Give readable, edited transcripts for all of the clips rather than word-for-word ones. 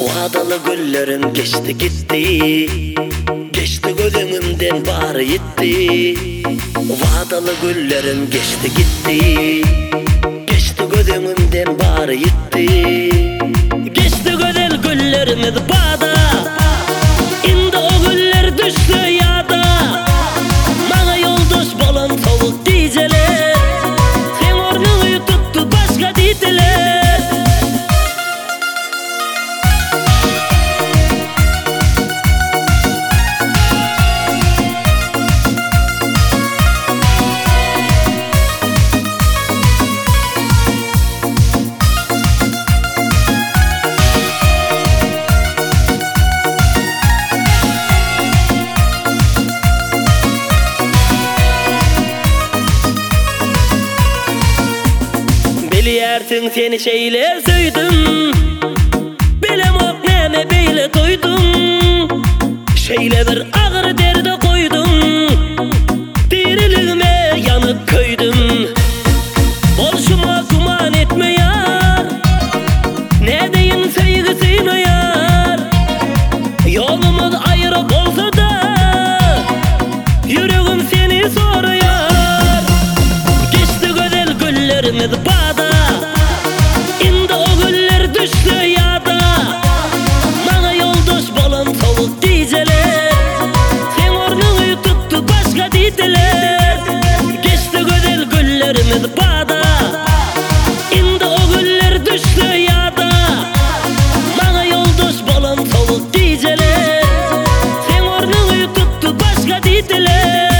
Vadalı güllerim geçti gitti, geçti gözümden bari gitti. Vadalı güllerim geçti gitti, geçti gözümden bari gitti. Geçti güzel güllerimiz bağda, indi o güller düştü yada. Bana yoldaş balan tavuk diyeceler, sen ornunu tuttu başka diydiler. Biliyersin seni şeyler söyledim, bilemok neme beyle doydum. Şeyle bir ağır derde koydum, diriliğime yanıp köydüm. Bolşuma kuman etme yar, ne deyin sevgisine yar. Yolumuz ayrı olsa da yüreğim seni soruyor. Geçti güzel güllerimiz bağda, indi o güller düştü yada. Bana yoldaş balan tavuk diyeceler, sen ornunu tuttu başka diydiler. Geçti güzel güllerimiz bağda, indi o güller düştü yada. Bana yoldaş balan tavuk diyeceler, sen ornunu tuttu başka diydiler.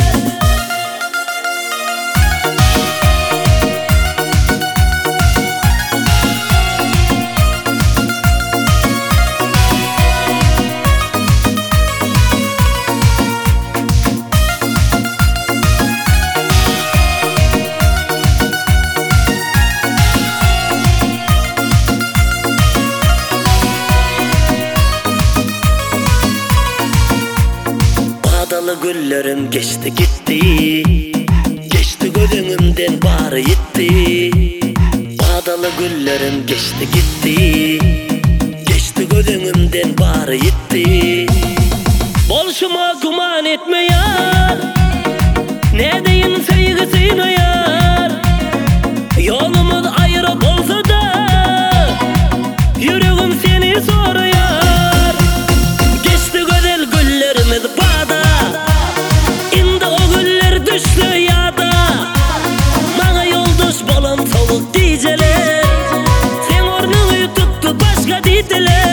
Vadalı güllerim geçti gitti, geçti gözümden bari gitti. Vadalı güllerim geçti gitti, geçti gözümden bari gitti. Bolşuma kuman etme yar, ne deyin sevgisine yar. Yolumuz ayrı olsa da yüreğim seni soruyor. Geçti güzel güllerimiz bağda, indi o güller düştü yada. Bana yoldaş balan tavuk diyeceler, sen ornunu tuttu başka diydiler.